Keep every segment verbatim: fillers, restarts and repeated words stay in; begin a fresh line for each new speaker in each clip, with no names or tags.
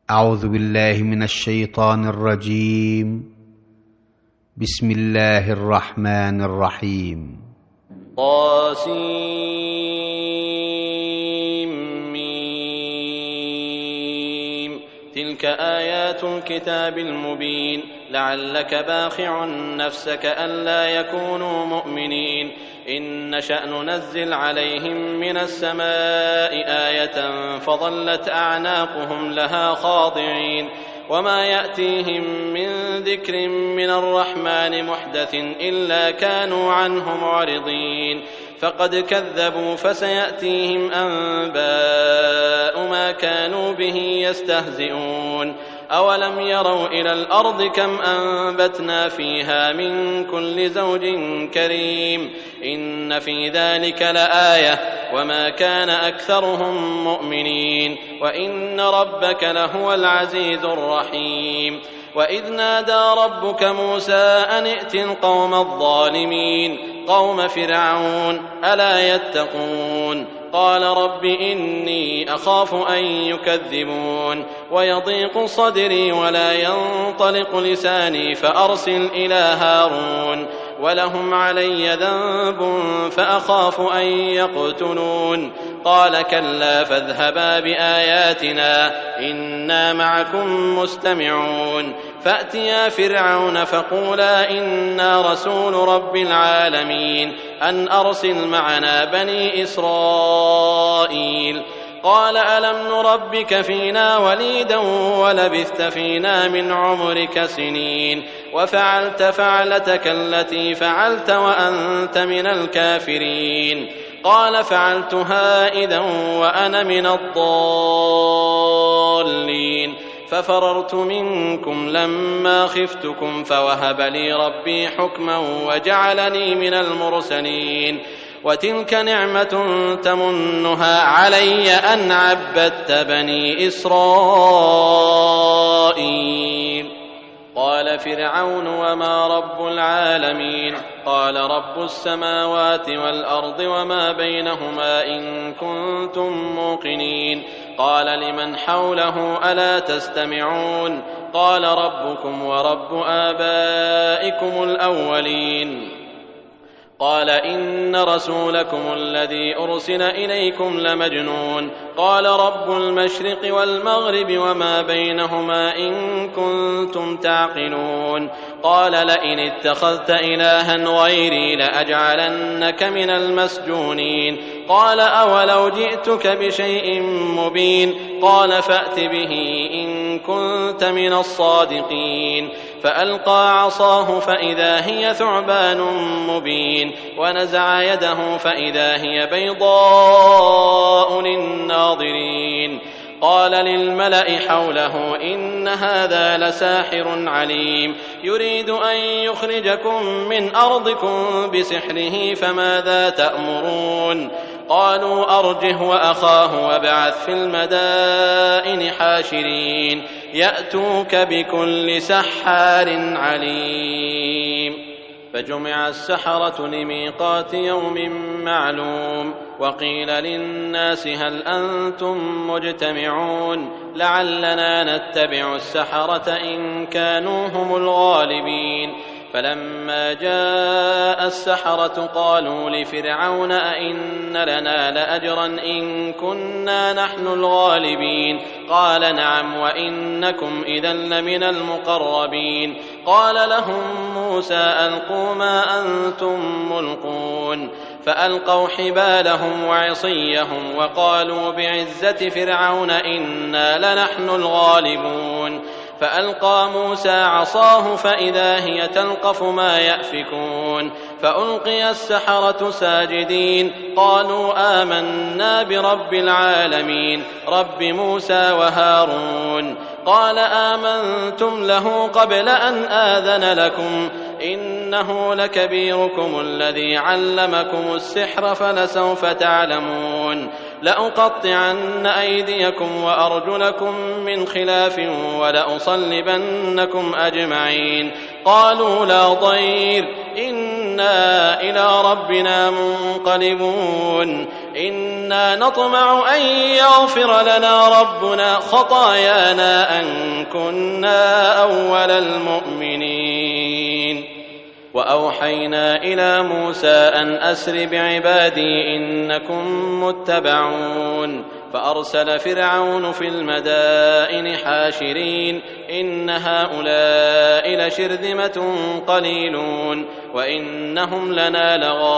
أعوذ بالله من الشيطان الرجيم. بسم الله الرحمن الرحيم.
طاسيم. تلك آيات الكتاب المبين. لعلك باخع نفسك ألا يكونوا مؤمنين. إن نشأ ننزل عليهم من السماء آية فظلت أعناقهم لها خاضعين. وما يأتيهم من ذكر من الرحمن محدث إلا كانوا عنه معرضين. فقد كذبوا فسيأتيهم أنباء ما كانوا به يستهزئون. أولم يروا إلى الأرض كم أنبتنا فيها من كل زوج كريم. إن في ذلك لآية وما كان أكثرهم مؤمنين وإن ربك لهو العزيز الرحيم. وإذ نادى ربك موسى أن ائت القوم الظالمين قوم فرعون ألا يتقون. قال رب إني أخاف أن يكذبون ويضيق صدري ولا ينطلق لساني فأرسل إلى هارون ولهم علي ذنب فأخاف أن يقتلون. قال كلا فاذهبا بآياتنا إنا معكم مستمعون. فأتيا فرعون فقولا إنا رسول رب العالمين أن أرسل معنا بني إسرائيل. قال ألم نربك فينا وليدا ولبثت فينا من عمرك سنين وفعلت فعلتك التي فعلت وأنت من الكافرين. قال فعلتها إذا وأنا من الضالين ففررت منكم لما خفتكم فوهب لي ربي حكما وجعلني من المرسلين. وتلك نعمة تمنها علي أن عبدت بني إسرائيل. قال فرعون وما رب العالمين. قال رب السماوات والأرض وما بينهما إن كنتم موقنين. قال لمن حوله ألا تستمعون. قال ربكم ورب آبائكم الأولين. قال إن رسولكم الذي أرسل إليكم لمجنون. قال رب المشرق والمغرب وما بينهما إن كنتم تعقلون. قال لئن اتخذت إلها غيري لأجعلنك من المسجونين. قال أولو جئتك بشيء مبين. قال فأت به إن كنت من الصادقين. فألقى عصاه فإذا هي ثعبان مبين ونزع يده فإذا هي بيضاء للناظرين. قال للملأ حوله إن هذا لساحر عليم يريد أن يخرجكم من أرضكم بسحره فماذا تأمرون. قالوا أرجه وأخاه وابعث في المدائن حاشرين يأتوك بكل سحار عليم. فجمع السحرة لميقات يوم معلوم. وقيل للناس هل أنتم مجتمعون لعلنا نتبع السحرة إن كانوا هم الغالبين. فلما جاء السحرة قالوا لفرعون أئن لنا لأجرا إن كنا نحن الغالبين. قال نعم وإنكم إذا لمن المقربين. قال لهم موسى ألقوا ما أنتم ملقون. فألقوا حبالهم وعصيهم وقالوا بعزة فرعون إنا لنحن الغالبون. فألقى موسى عصاه فإذا هي تلقف ما يأفكون. فألقي السحرة ساجدين قالوا آمنا برب العالمين رب موسى وهارون. قال آمنتم له قبل أن آذن لكم إنه لكبيركم الذي علمكم السحر فلسوف تعلمون. لأقطعن أيديكم وأرجلكم من خلاف ولأصلبنكم أجمعين. قالوا لا ضير إنا إلى ربنا منقلبون إنا نطمع أن يغفر لنا ربنا خطايانا أن كنا أول المؤمنين وأوحينا إلى موسى أن أسر بعبادي إنكم متبعون فأرسل فرعون في المدائن حاشرين إن هؤلاء لشرذمة قليلون وإنهم لنا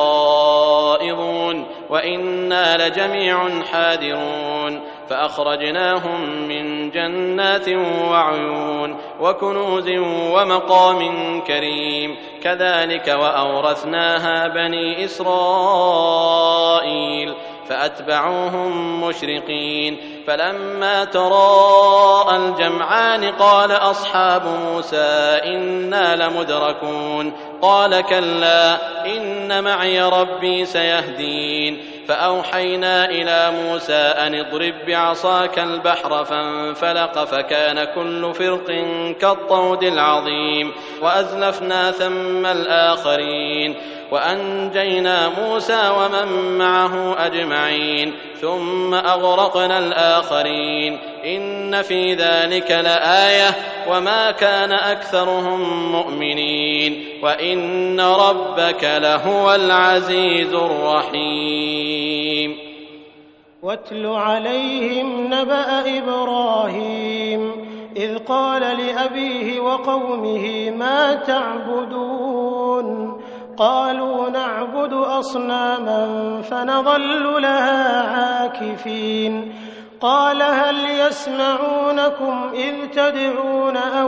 لغائظون وإنا لجميع حاذرون فأخرجناهم من جنات وعيون وكنوز ومقام كريم كذلك وأورثناها بني إسرائيل فأتبعوهم مشرقين فلما تراءى الجمعان قال أصحاب موسى إنا لمدركون قال كلا إن معي ربي سيهدين فأوحينا إلى موسى أن اضرب بعصاك البحر فانفلق فكان كل فرق كالطود العظيم وأزلفنا ثم الآخرين وأنجينا موسى ومن معه أجمعين ثم أغرقنا الآخرين إن في ذلك لآية وما كان أكثرهم مؤمنين وإن ربك لهو العزيز الرحيم.
واتل عليهم نبأ إبراهيم إذ قال لأبيه وقومه ما تعبدون قالوا نعبد أصناما فنظل لها عاكفين قال هل يسمعونكم إذ تدعون أو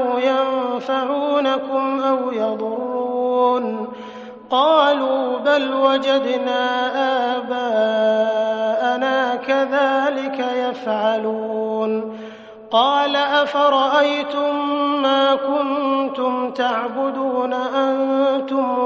ينفعونكم أو يضرون قالوا بل وجدنا آباءنا كذلك يفعلون قال أفرأيتم ما كنتم تعبدون أنتم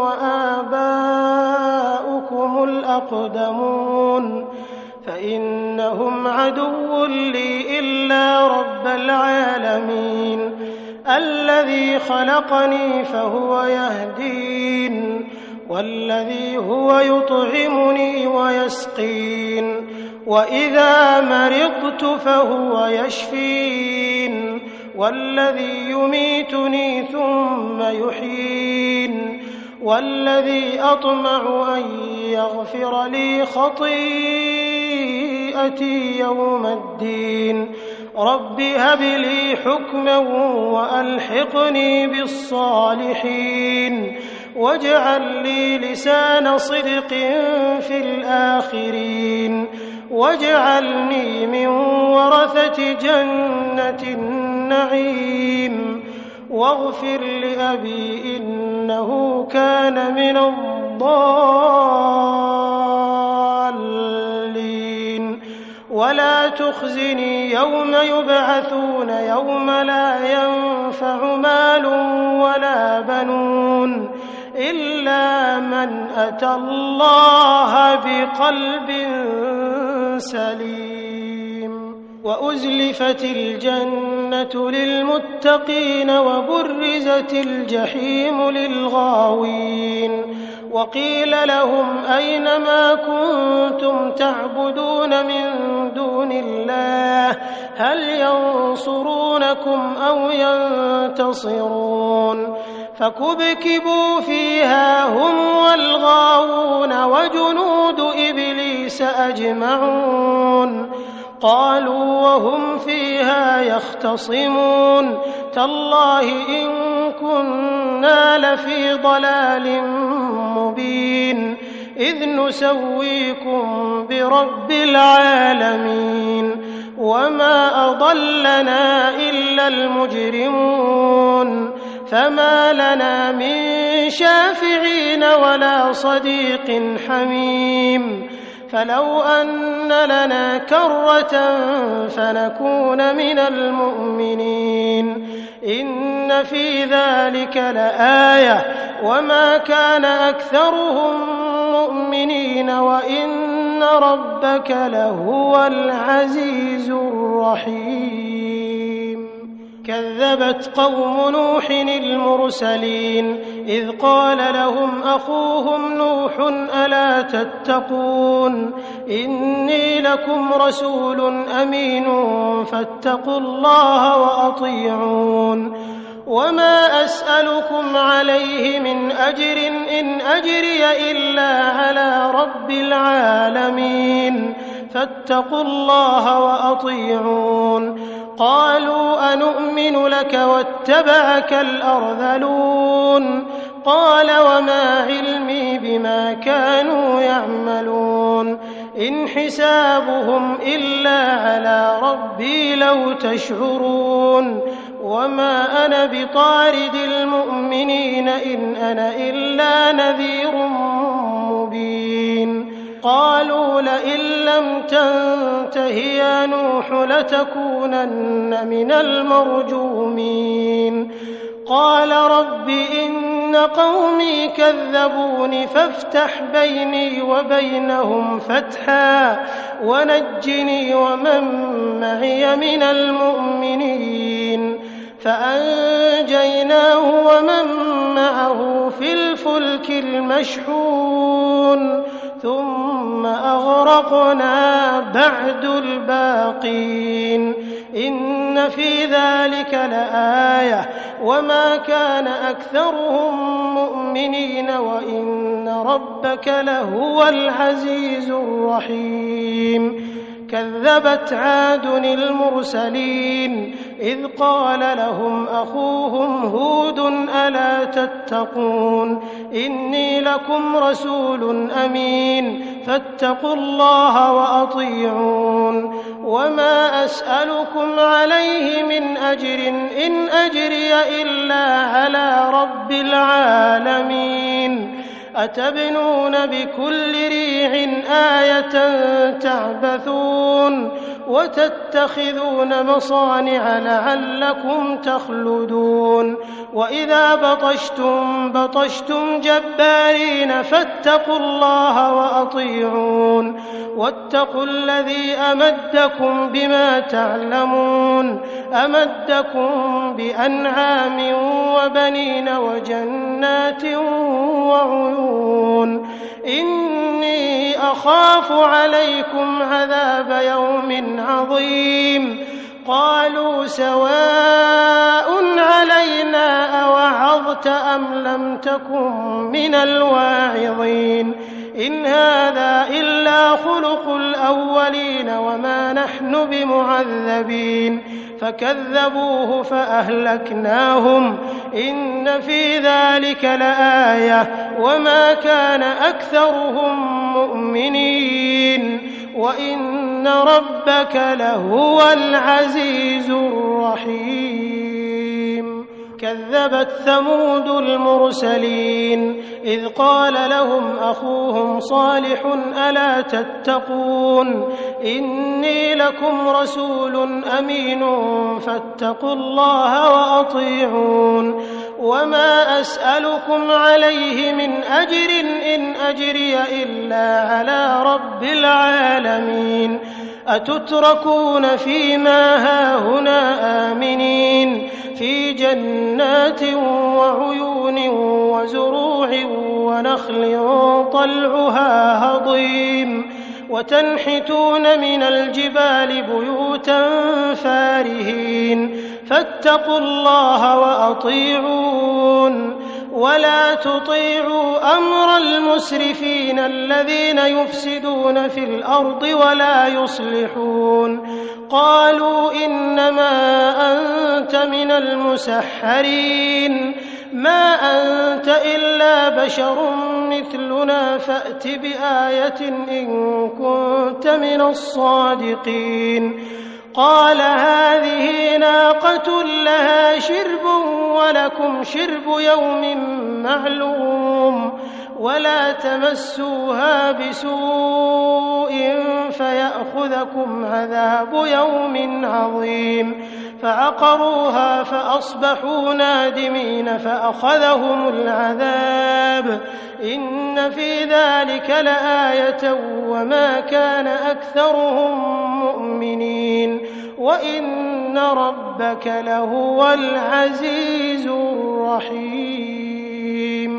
وآباؤكم الأقدمون فإنهم عدو لي إلا رب العالمين الذي خلقني فهو يهدين والذي هو يطعمني ويسقين وإذا مرضت فهو يشفين والذي يميتني ثم يحيين والذي أطمع أن يغفر لي خطيئتي يوم الدين رب هب لي حكما وألحقني بالصالحين واجعل لي لسان صدق في الآخرين واجعلني من ورثة جنة النعيم واغفر لأبي إنه كان من الضالين ولا تخزني يوم يبعثون يوم لا ينفع مال ولا بنون إلا من أتى الله بقلب سليم وأزلفت الجنة للمتقين وبرزت الجحيم للغاوين وقيل لهم أين ما كنتم تعبدون من دون الله هل ينصرونكم أو ينتصرون فكبكبوا فيها هم والغاوون وجنود إبليس أجمعون قالوا وهم فيها يختصمون تالله إن كنا لفي ضلال مبين إذ نسويكم برب العالمين وما أضلنا إلا المجرمون فما لنا من شافعين ولا صديق حميم فلو أن لنا كرة فنكون من المؤمنين إن في ذلك لآية وما كان أكثرهم مؤمنين وإن ربك لهو العزيز الرحيم كذبت قوم نوح المرسلين إذ قال لهم أخوهم نوح ألا تتقون إني لكم رسول أمين فاتقوا الله وأطيعون وما أسألكم عليه من أجر إن أجري إلا على رب العالمين فاتقوا الله وأطيعون قالوا أنؤمن لك واتبعك الأرذلون قال وما علمي بما كانوا يعملون إن حسابهم إلا على ربي لو تشعرون وما أنا بطارد المؤمنين إن أنا إلا نذير مبين قالوا لئن لم تنته يا نوح لتكونن من المرجومين قال رب إن قومي كذبون فافتح بيني وبينهم فتحا ونجني ومن معي من المؤمنين فأنجيناه ومن معه في الفلك المشحون ثم أغرقنا بعد الباقين إن في ذلك لآية وما كان أكثرهم مؤمنين وإن ربك لهو العزيز الرحيم كذبت عاد المرسلين إذ قال لهم أخوهم هود ألا تتقون إني لكم رسول أمين فاتقوا الله وأطيعون وما أسألكم عليه من أجر إن أجري إلا على رب العالمين أتبنون بكل ريع آية تعبثون وتتخذون مصانع لعلكم تخلدون وإذا بطشتم بطشتم جبارين فاتقوا الله وأطيعون واتقوا الذي أمدكم بما تعلمون أمدكم بأنعام وبنين وجنات وعيون إني أخاف عليكم عذاب يوم عظيم قالوا سواء علينا أوعظت أم لم تكن من الواعظين إن هذا إلا خلق الأولين وما نحن بمعذبين فكذبوه فأهلكناهم إن في ذلك لآية وما كان أكثرهم مؤمنين وإن ربك لهو العزيز الرحيم كذبت ثمود المرسلين إذ قال لهم أخوهم صالح ألا تتقون إني لكم رسول أمين فاتقوا الله وأطيعون وما أسألكم عليه من أجر إن أجري إلا على رب العالمين أتتركون فيما هاهنا آمنين في جنات وعيون وزروع ونخل طلعها هضيم وتنحتون من الجبال بيوتا فارهين فاتقوا الله وأطيعون ولا تطيعوا أمر المسرفين الذين يفسدون في الأرض ولا يصلحون قالوا إنما أنت من المسحرين ما أنت إلا بشر مثلنا فأت بآية إن كنت من الصادقين قال هذه ناقة لها شرب ولكم شرب يوم معلوم ولا تمسوها بسوء فيأخذكم عذاب يوم عظيم فعقروها فأصبحوا نادمين فأخذهم العذاب إن في ذلك لآية وما كان أكثرهم مؤمنين وإن ربك لهو العزيز الرحيم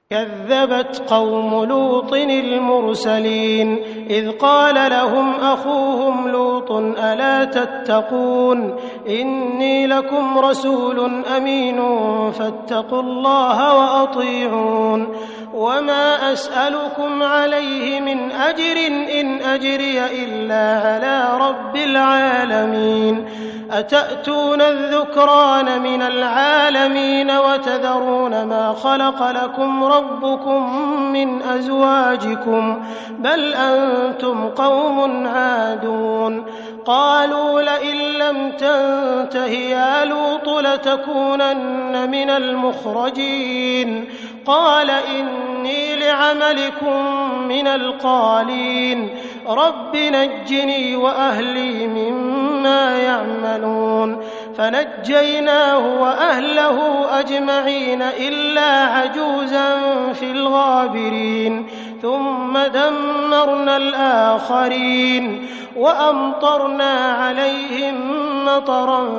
كذبت قوم لوط المرسلين إذ قال لهم أخوهم لوط ألا تتقون إني لكم رسول أمين فاتقوا الله وأطيعون وما أسألكم عليه من أجر إن أجري إلا على رب العالمين أتأتون الذكران من العالمين وتذرون ما خلق لكم ربكم من أزواجكم بل أنتم قوم عادون قالوا لئن لم تنته يا لوط لتكونن من المخرجين قال إني لعملكم من القالين رب نجني وأهلي مما يعملون فنجيناه وأهله أجمعين إلا عجوزا في الغابرين ثم دمرنا الآخرين وأمطرنا عليهم مطرا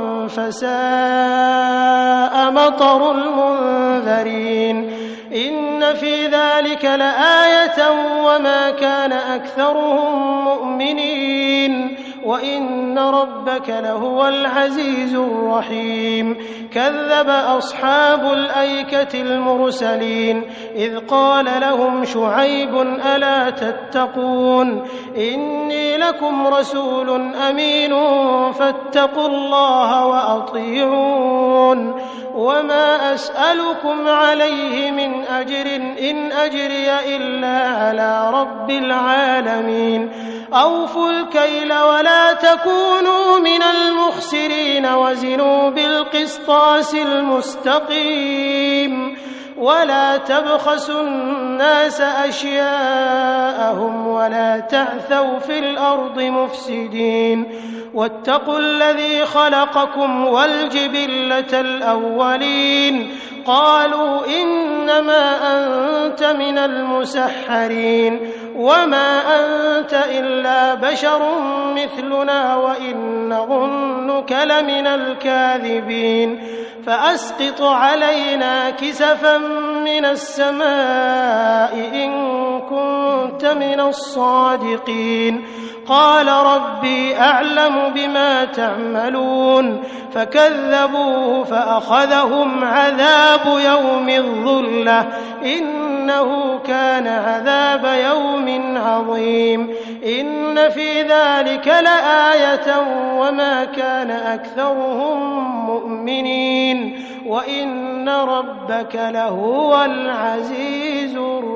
فساء مطر المنذرين إن في ذلك لآية وما كان أكثرهم مؤمنين وإن ربك لهو العزيز الرحيم كذب أصحاب الأيكة المرسلين إذ قال لهم شعيب ألا تتقون إني لكم رسول أمين فاتقوا الله وأطيعون وما أسألكم عليه من أجر إن أجري إلا على رب العالمين أوفوا الكيل ولا تكونوا من المخسرين وزنوا بالقسطاس المستقيم ولا تبخسوا الناس أشياءهم ولا تعثوا في الأرض مفسدين واتقوا الذي خلقكم والجبلة الأولين قالوا إنما أنت من المسحرين وما أنت إلا بشر مثلنا وإن نظنك لمن الكاذبين فأسقط علينا كسفا من السماء إن كنت من الصادقين قال ربي أعلم بما تعملون فكذبوه فأخذهم عذاب يوم الظلة إنه كان عذاب يوم عظيم إن في ذلك لآية وما كان أكثرهم مؤمنين وإن ربك لهو العزيز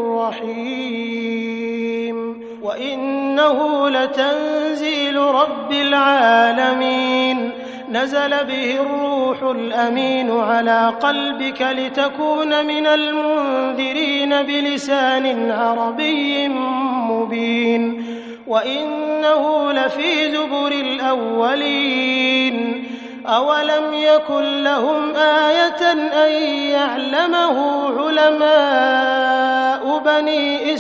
الرحيم وإنه لتنزيل رب العالمين نزل به الروح الأمين على قلبك لتكون من المنذرين بلسان عربي مبين وإنه لفي زبر الأولين أولم يكن لهم آية أن يعلمه علماء بني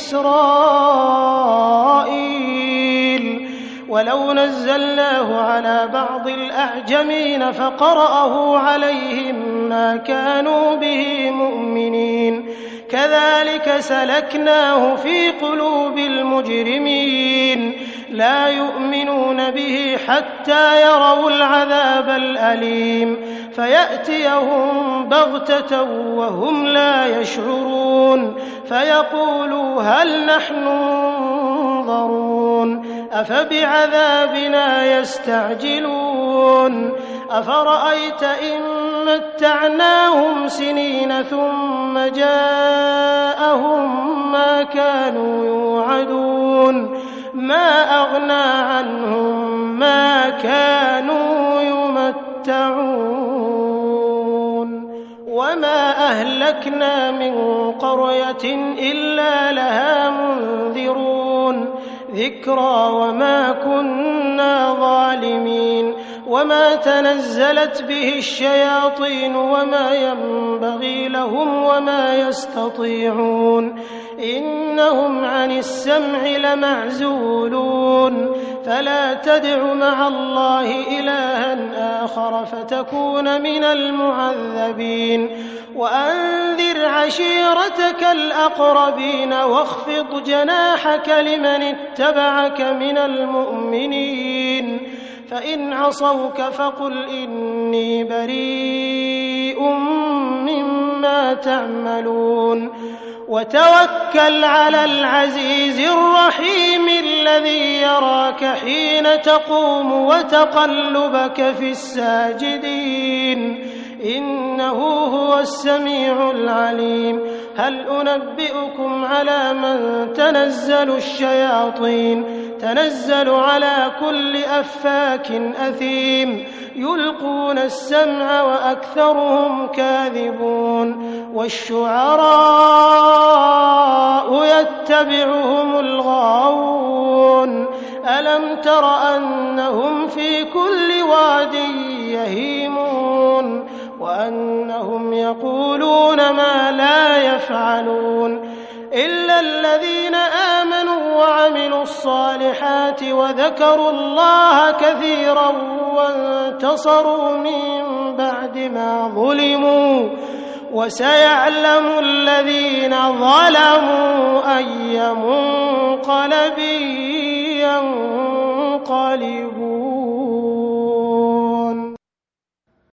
إسرائيل ولو نزلناه على بعض الأعجمين فقرأه عليهم ما كانوا به مؤمنين كذلك سلكناه في قلوب المجرمين لا يؤمنون به حتى يروا العذاب الأليم فيأتيهم بغتة وهم لا يشعرون فيقولوا هل نحن منظرون أفبعذابنا يستعجلون أفرأيت إن متعناهم سنين ثم جاءهم ما كانوا يوعدون ما أغنى عنهم ما كانوا يمتعون وما أهلكنا من قرية إلا لها منذرون ذكرى وما كنا ظالمين وما تنزلت به الشياطين وما ينبغي لهم وما يستطيعون إنهم عن السمع لمعزولون فلا تدع مع الله إلها آخر فتكون من المعذبين وأنذر عشيرتك الأقربين واخفض جناحك لمن اتبعك من المؤمنين فإن عصوك فقل إني بريء مما تعملون وتوكل على العزيز الرحيم الذي يراك حين تقوم وتقلبك في الساجدين إنه هو السميع العليم هل أنبئكم على من تنزل الشياطين تنزل على كل أفاك أثيم يلقون السمع وأكثرهم كاذبون والشعراء يتبعهم الغاوون ألم تر أنهم في كل واد يهيمون وأنهم يقولون ما لا يفعلون إلا الذين آمنوا وعملوا الصالحات وذكروا الله كثيرا وانتصروا من بعد ما ظلموا وسيعلم الذين ظلموا أي منقلب ينقلبون.